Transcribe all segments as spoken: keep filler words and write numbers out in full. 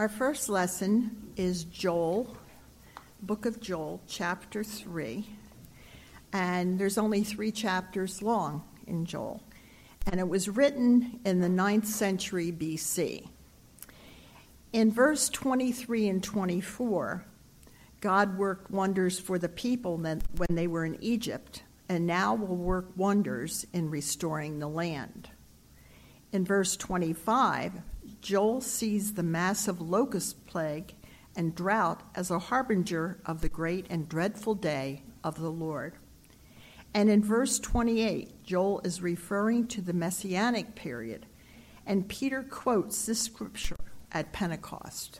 Our first lesson is Joel, book of Joel, chapter three. And there's only three chapters long in Joel. And it was written in the ninth century B C. In verse twenty-three and twenty-four, God worked wonders for the people when they were in Egypt, and now will work wonders in restoring the land. In verse twenty-five, Joel sees the massive locust plague and drought as a harbinger of the great and dreadful day of the Lord. And in verse twenty-eight, Joel is referring to the Messianic period, and Peter quotes this scripture at Pentecost.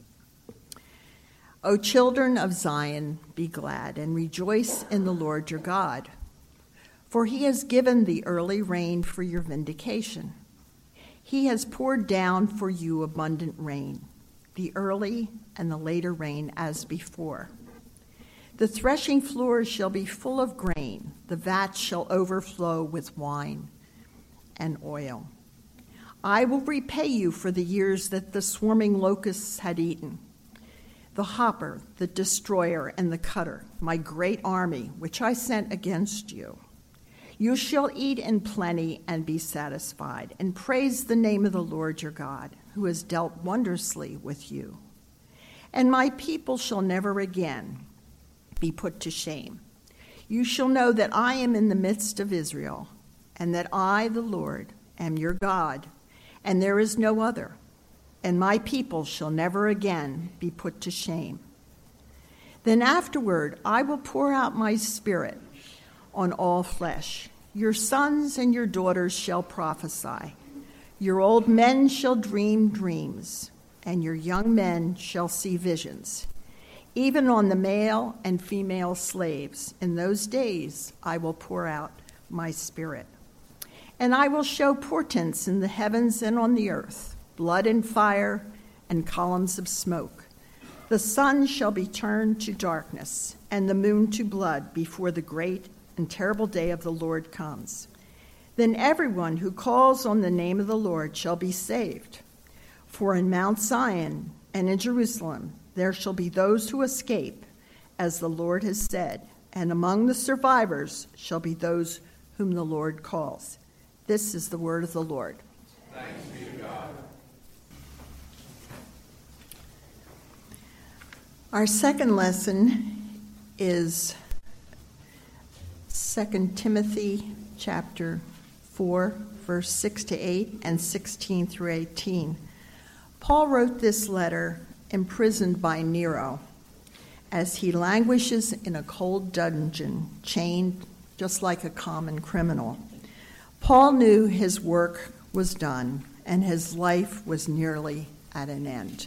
O children of Zion, be glad and rejoice in the Lord your God, for he has given the early rain for your vindication. He has poured down for you abundant rain, the early and the later rain as before. The threshing floors shall be full of grain, the vats shall overflow with wine and oil. I will repay you for the years that the swarming locusts had eaten, the hopper, the destroyer, and the cutter, my great army, which I sent against you. You shall eat in plenty and be satisfied, and praise the name of the Lord your God, who has dealt wondrously with you. And my people shall never again be put to shame. You shall know that I am in the midst of Israel, and that I, the Lord, am your God, and there is no other. And my people shall never again be put to shame. Then afterward I will pour out my spirit on all flesh. Your sons and your daughters shall prophesy. Your old men shall dream dreams, and your young men shall see visions. Even on the male and female slaves, in those days I will pour out my spirit. And I will show portents in the heavens and on the earth, blood and fire and columns of smoke. The sun shall be turned to darkness, and the moon to blood before the great and terrible day of the Lord comes. Then everyone who calls on the name of the Lord shall be saved. For in Mount Zion and in Jerusalem there shall be those who escape, as the Lord has said, and among the survivors shall be those whom the Lord calls. This is the word of the Lord. Thanks be to God. Our second lesson is Second Timothy chapter four, verse six to eight and sixteen through eighteen. Paul wrote this letter imprisoned by Nero as he languishes in a cold dungeon, chained just like a common criminal. Paul knew his work was done and his life was nearly at an end.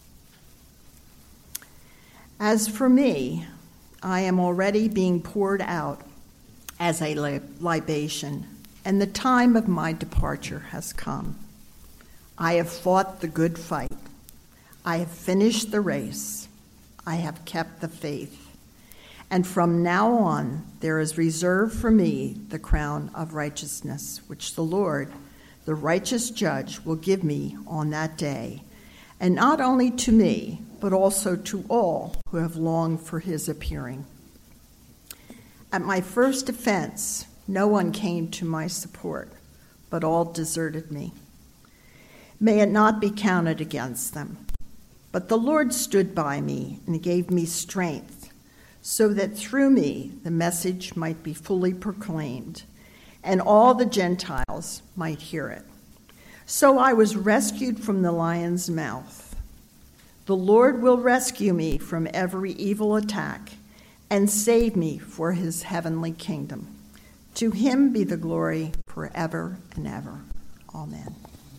As for me, I am already being poured out as a libation, and the time of my departure has come. I have fought the good fight. I have finished the race. I have kept the faith. And from now on, there is reserved for me the crown of righteousness, which the Lord, the righteous judge, will give me on that day, and not only to me, but also to all who have longed for his appearing. At my first offense, no one came to my support, but all deserted me. May it not be counted against them. But the Lord stood by me and gave me strength, so that through me the message might be fully proclaimed, and all the Gentiles might hear it. So I was rescued from the lion's mouth. The Lord will rescue me from every evil attack and save me for his heavenly kingdom. To him be the glory forever and ever. Amen.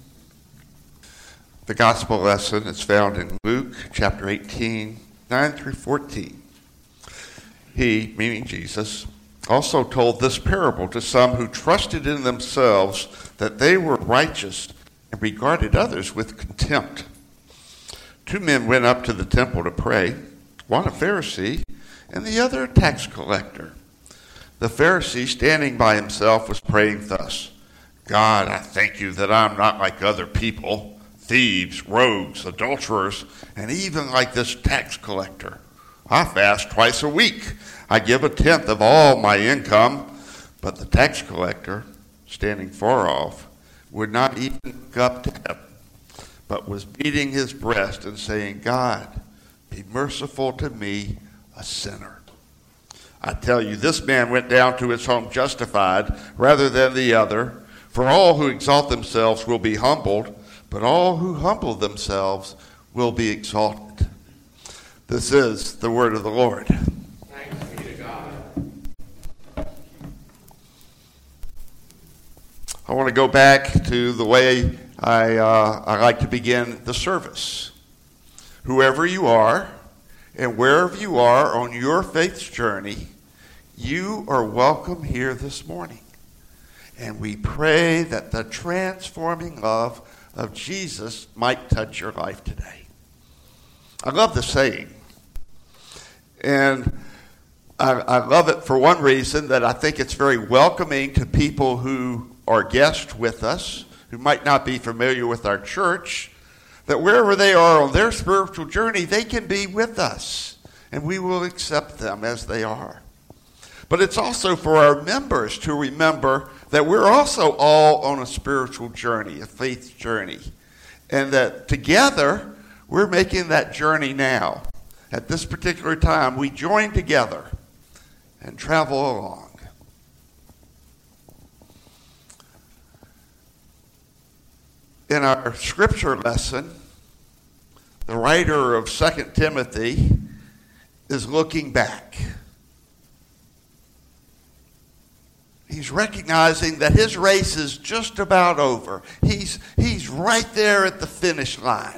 The gospel lesson is found in Luke chapter eighteen, nine through fourteen. He, meaning Jesus, also told this parable to some who trusted in themselves that they were righteous and regarded others with contempt. Two men went up to the temple to pray, one a Pharisee and the other a tax collector. The Pharisee, standing by himself, was praying thus, God, I thank you that I'm not like other people, thieves, rogues, adulterers, and even like this tax collector. I fast twice a week. I give a tenth of all my income. But the tax collector, standing far off, would not even look up to him, but was beating his breast and saying, God, be merciful to me, a sinner. I tell you, this man went down to his home justified rather than the other. For all who exalt themselves will be humbled, but all who humble themselves will be exalted. This is the word of the Lord. Thanks be to God. I want to go back to the way I, uh, I like to begin the service. Whoever you are and wherever you are on your faith's journey, you are welcome here this morning. And we pray that the transforming love of Jesus might touch your life today. I love the saying. And I, I love it for one reason, that I think it's very welcoming to people who are guests with us, who might not be familiar with our church, that wherever they are on their spiritual journey, they can be with us, and we will accept them as they are. But it's also for our members to remember that we're also all on a spiritual journey, a faith journey, and that together we're making that journey now. At this particular time, we join together and travel along. In our scripture lesson, the writer of Second Timothy is looking back. He's recognizing that his race is just about over. He's, he's right there at the finish line.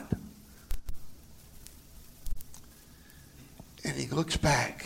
And he looks back.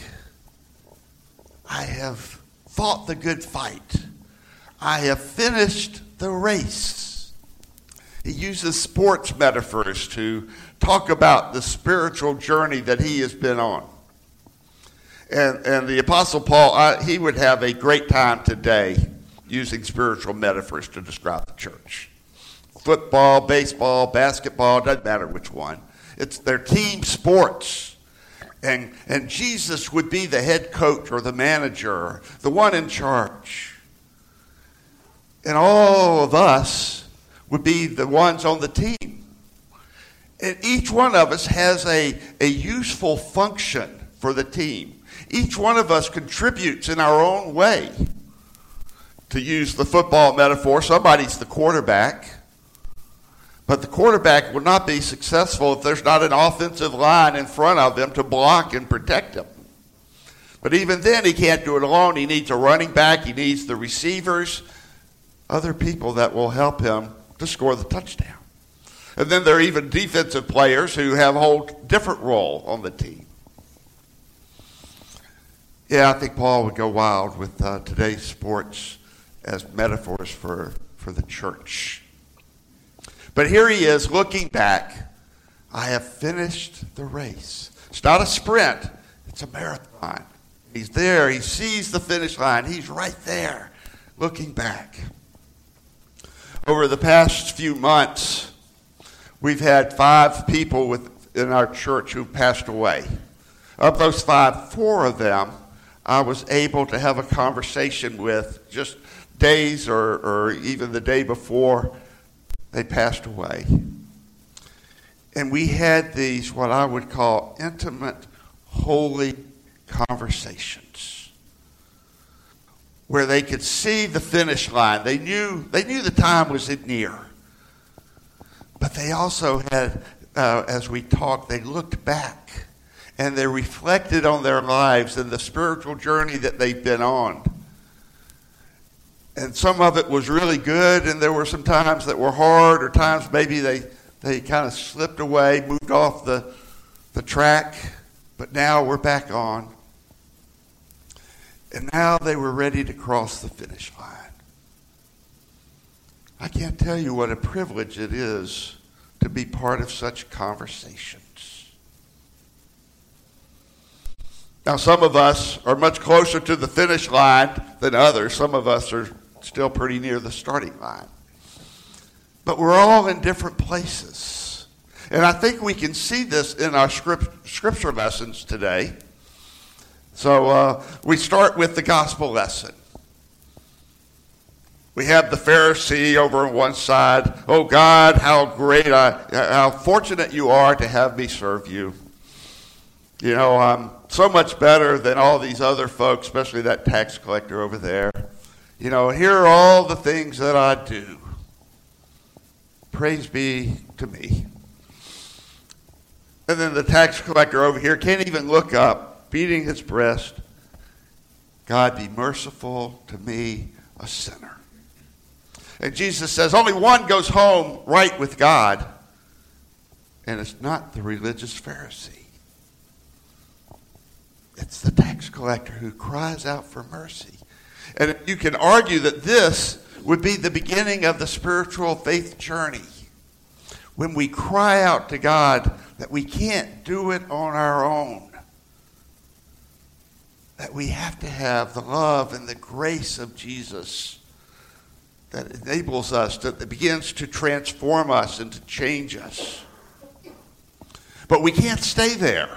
I have fought the good fight. I have finished the race. He uses sports metaphors to talk about the spiritual journey that he has been on. And, and the Apostle Paul, I, he would have a great time today using spiritual metaphors to describe the church. Football, baseball, basketball, doesn't matter which one. It's their team sports. And, and Jesus would be the head coach or the manager, the one in charge. And all of us would be the ones on the team. And each one of us has a, a useful function for the team. Each one of us contributes in our own way. To use the football metaphor, somebody's the quarterback. But the quarterback will not be successful if there's not an offensive line in front of him to block and protect him. But even then, he can't do it alone. He needs a running back. He needs the receivers, other people that will help him to score the touchdown. And then there are even defensive players who have a whole different role on the team. Yeah, I think Paul would go wild with uh, today's sports as metaphors for, for the church. But here he is looking back. I have finished the race. It's not a sprint. It's a marathon. He's there. He sees the finish line. He's right there looking back. Over the past few months, we've had five people with, in our church who passed away. Of those five, four of them I was able to have a conversation with just days or, or even the day before they passed away. And we had these, what I would call, intimate, holy conversations, where they could see the finish line. They knew they knew the time was near. But they also had, uh, as we talked, they looked back and they reflected on their lives and the spiritual journey that they've been on. And some of it was really good, and there were some times that were hard, or times maybe they, they kind of slipped away, moved off the, the track, but now we're back on. And now they were ready to cross the finish line. I can't tell you what a privilege it is to be part of such conversations. Now, some of us are much closer to the finish line than others. Some of us are still pretty near the starting line. But we're all in different places. And I think we can see this in our script, scripture lessons today. So uh, we start with the gospel lesson. We have the Pharisee over on one side. Oh God, how great, I, how fortunate you are to have me serve you. You know, I'm so much better than all these other folks, especially that tax collector over there. You know, here are all the things that I do. Praise be to me. And then the tax collector over here can't even look up, beating his breast. God, be merciful to me, a sinner. And Jesus says only one goes home right with God, and it's not the religious Pharisee. It's the tax collector who cries out for mercy. And you can argue that this would be the beginning of the spiritual faith journey. When we cry out to God that we can't do it on our own. That we have to have the love and the grace of Jesus that enables us, to, that begins to transform us and to change us. But we can't stay there.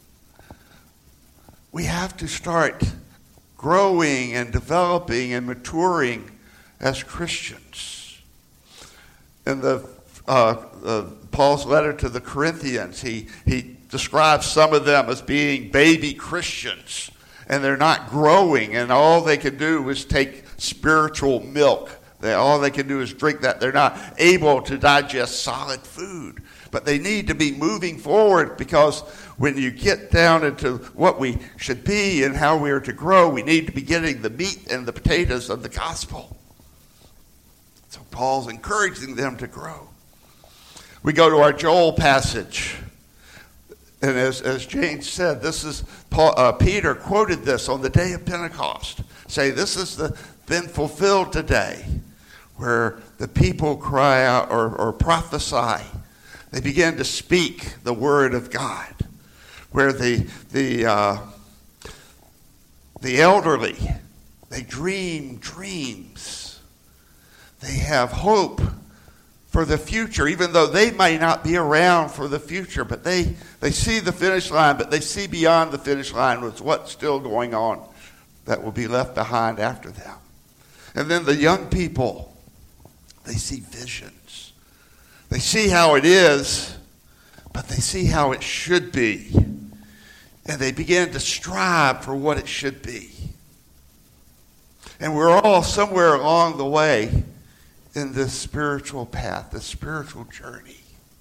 We have to start growing and developing and maturing as Christians. In the uh, uh, Paul's letter to the Corinthians, he, he describes some of them as being baby Christians, and they're not growing, and all they can do is take spiritual milk. They, all they can do is drink that. They're not able to digest solid food. But they need to be moving forward, because when you get down into what we should be and how we are to grow, we need to be getting the meat and the potatoes of the gospel. So Paul's encouraging them to grow. We go to our Joel passage. And as, as James said, this is Paul, uh, Peter quoted this on the day of Pentecost. Say, this has the, been fulfilled today, where the people cry out or, or prophesy. They begin to speak the word of God, where the the uh, the elderly, they dream dreams. They have hope for the future, even though they may not be around for the future, but they, they see the finish line, but they see beyond the finish line with what's still going on that will be left behind after them. And then the young people, they see visions. They see how it is, but they see how it should be. And they begin to strive for what it should be. And we're all somewhere along the way in this spiritual path, this spiritual journey.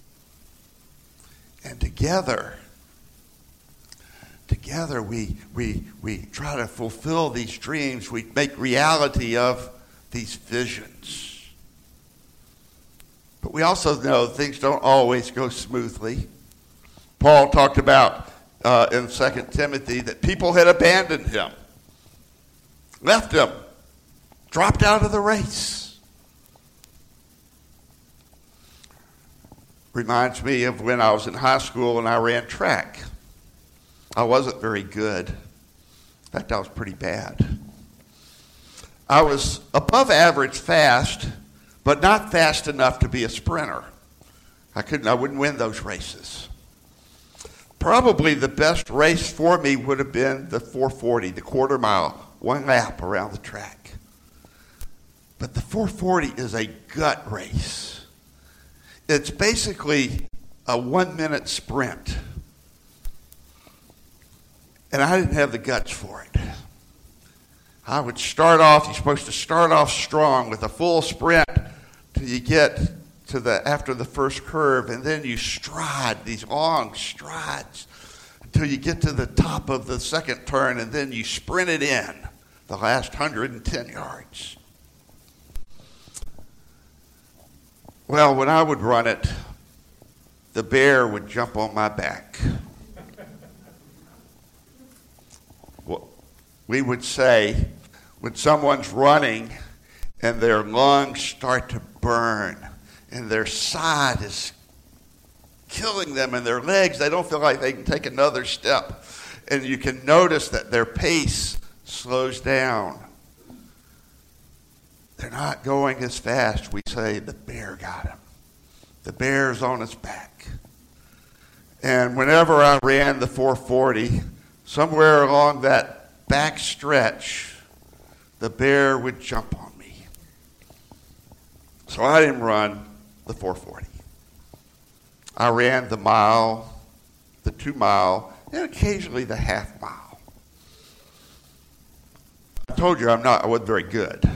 And together, together we, we, we try to fulfill these dreams. We make reality of these visions. But we also know things don't always go smoothly. Paul talked about uh, in Second Timothy that people had abandoned him, left him, dropped out of the race. Reminds me of when I was in high school and I ran track. I wasn't very good. In fact, I was pretty bad. I was above average fast, but not fast enough to be a sprinter. I couldn't. I wouldn't win those races. Probably the best race for me would have been the four forty, the quarter mile, one lap around the track. But the four forty is a gut race. It's basically a one-minute sprint. And I didn't have the guts for it. I would start off, you're supposed to start off strong with a full sprint till you get to the after the first curve, and then you stride, these long strides, until you get to the top of the second turn, and then you sprint it in the last one hundred ten yards. Well, when I would run it, the bear would jump on my back. Well, we would say, when someone's running and their lungs start to burn and their side is killing them and their legs, they don't feel like they can take another step. And you can notice that their pace slows down. They're not going as fast. We say the bear got him. The bear's on his back. And whenever I ran the four forty, somewhere along that back stretch, the bear would jump on me. So I didn't run the four forty. I ran the mile, the two mile, and occasionally the half mile. I told you I'm not, I wasn't very good.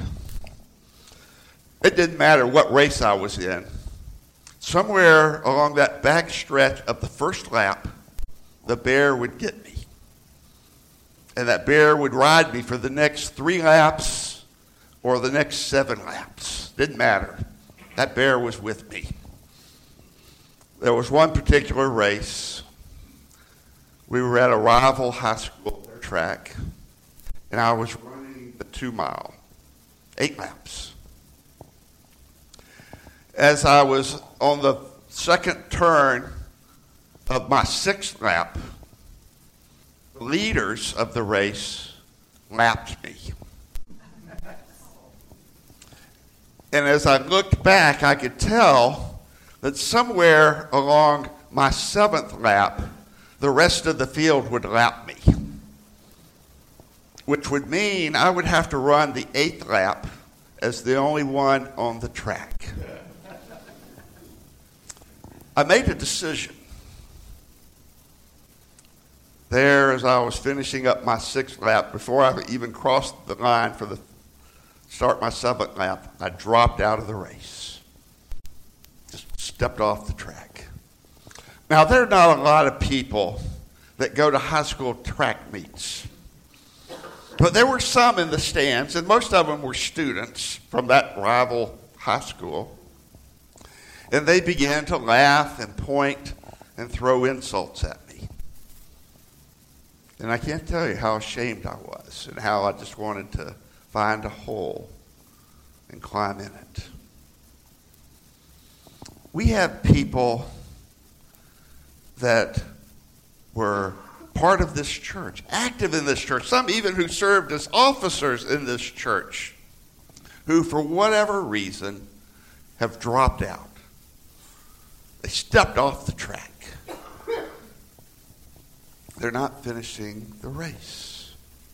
It didn't matter what race I was in. Somewhere along that back stretch of the first lap, the bear would get me. And that bear would ride me for the next three laps or the next seven laps. Didn't matter. That bear was with me. There was one particular race. We were at a rival high school track, and I was running the two mile, eight laps. As I was on the second turn of my sixth lap, the leaders of the race lapped me. And as I looked back, I could tell that somewhere along my seventh lap, the rest of the field would lap me, which would mean I would have to run the eighth lap as the only one on the track. I made a decision. There, as I was finishing up my sixth lap, before I even crossed the line for the start my seventh lap, I dropped out of the race. Just stepped off the track. Now, there are not a lot of people that go to high school track meets. But there were some in the stands, and most of them were students from that rival high school. And they began to laugh and point and throw insults at me. And I can't tell you how ashamed I was and how I just wanted to find a hole and climb in it. We have people that were part of this church, active in this church, some even who served as officers in this church, who for whatever reason have dropped out. They stepped off the track. They're not finishing the race.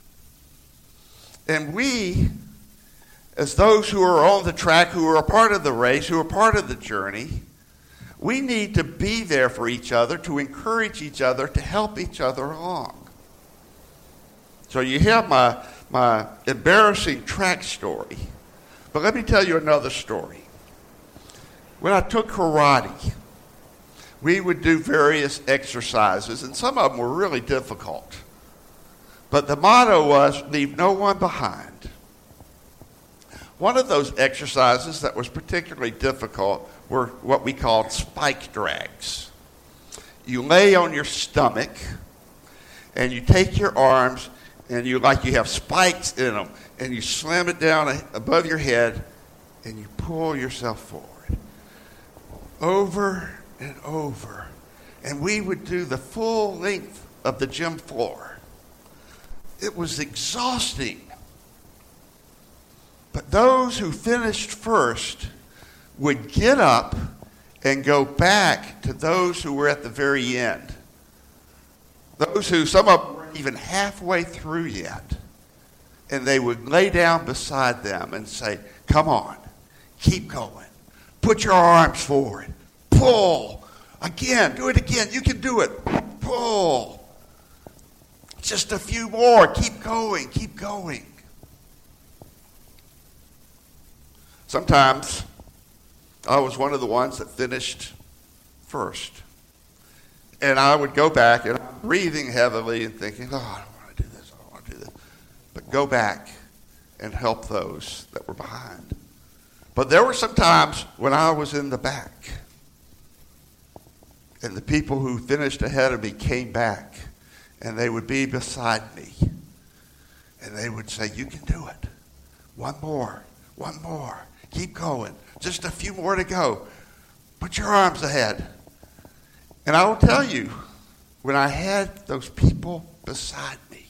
And we, as those who are on the track, who are a part of the race, who are part of the journey, we need to be there for each other, to encourage each other, to help each other along. So you have my, my embarrassing track story. But let me tell you another story. When I took karate, we would do various exercises, and some of them were really difficult. But the motto was, leave no one behind. One of those exercises that was particularly difficult were what we called spike drags. You lay on your stomach, and you take your arms, and you like you have spikes in them, and you slam it down above your head, and you pull yourself forward. Over and over. And we would do the full length of the gym floor. It was exhausting. But those who finished first would get up and go back to those who were at the very end. Those who, some of them weren't even halfway through yet. And they would lay down beside them and say, come on, keep going. Put your arms forward. Pull. Again, do it again. You can do it. Pull. Just a few more. Keep going. Keep going. Sometimes I was one of the ones that finished first. And I would go back and I'm breathing heavily and thinking, oh, I don't want to do this. I don't want to do this. But go back and help those that were behind. But there were some times when I was in the back. And the people who finished ahead of me came back, and they would be beside me. And they would say, you can do it. One more. One more. Keep going. Just a few more to go. Put your arms ahead. And I will tell you, when I had those people beside me,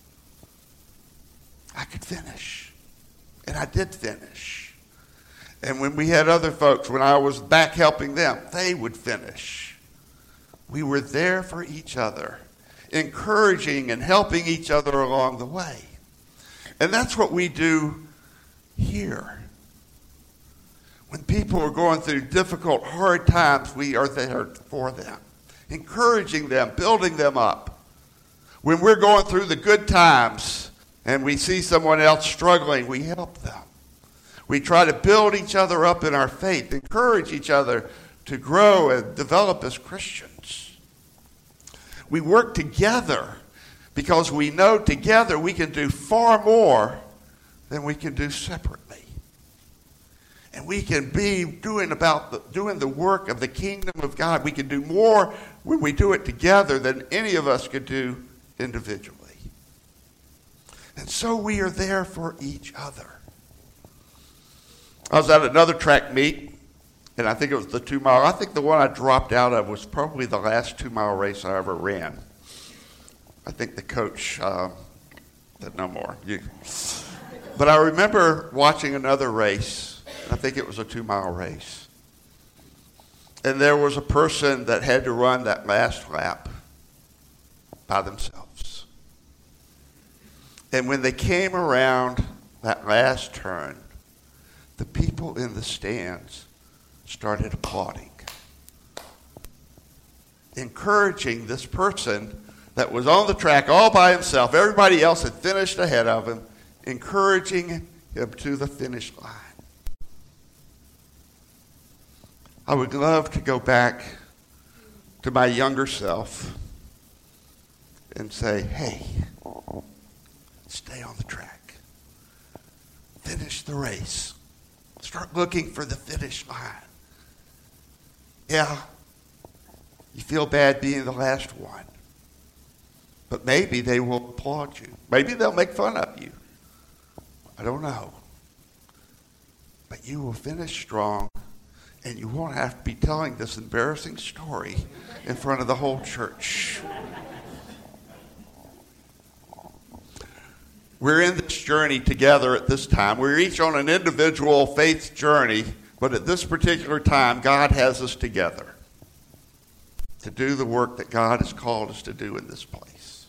I could finish. And I did finish. And when we had other folks, when I was back helping them, they would finish. We were there for each other, encouraging and helping each other along the way. And that's what we do here. When people are going through difficult, hard times, we are there for them, encouraging them, building them up. When we're going through the good times and we see someone else struggling, we help them. We try to build each other up in our faith, encourage each other to grow and develop as Christians. We work together because we know together we can do far more than we can do separately. And we can be doing about the, doing the work of the kingdom of God. We can do more when we do it together than any of us could do individually. And so we are there for each other. I was at another track meet, and I think it was the two mile. I think the one I dropped out of was probably the last two mile race I ever ran. I think the coach uh, said no more. You. But I remember watching another race. I think it was a two-mile race. And there was a person that had to run that last lap by themselves. And when they came around that last turn, the people in the stands started applauding, encouraging this person that was on the track all by himself. Everybody else had finished ahead of him, encouraging him to the finish line. I would love to go back to my younger self and say, hey, stay on the track. Finish the race. Start looking for the finish line. Yeah, you feel bad being the last one. But maybe they will applaud you. Maybe they'll make fun of you. I don't know. But you will finish strong. And you won't have to be telling this embarrassing story in front of the whole church. We're in this journey together at this time. We're each on an individual faith journey, but at this particular time, God has us together to do the work that God has called us to do in this place.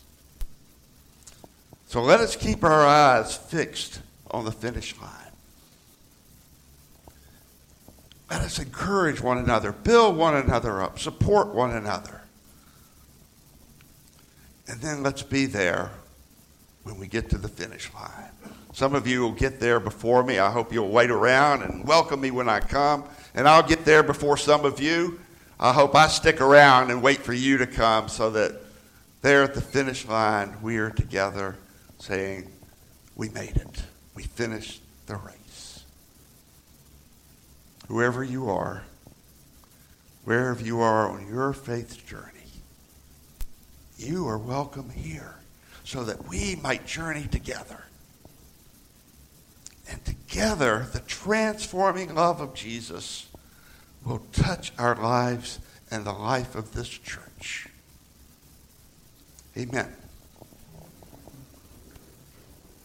So let us keep our eyes fixed on the finish line. Let us encourage one another, build one another up, support one another. And then let's be there when we get to the finish line. Some of you will get there before me. I hope you'll wait around and welcome me when I come. And I'll get there before some of you. I hope I stick around and wait for you to come so that there at the finish line we are together saying, we made it. We finished the race. Whoever you are, wherever you are on your faith journey, you are welcome here so that we might journey together. And together, the transforming love of Jesus will touch our lives and the life of this church. Amen.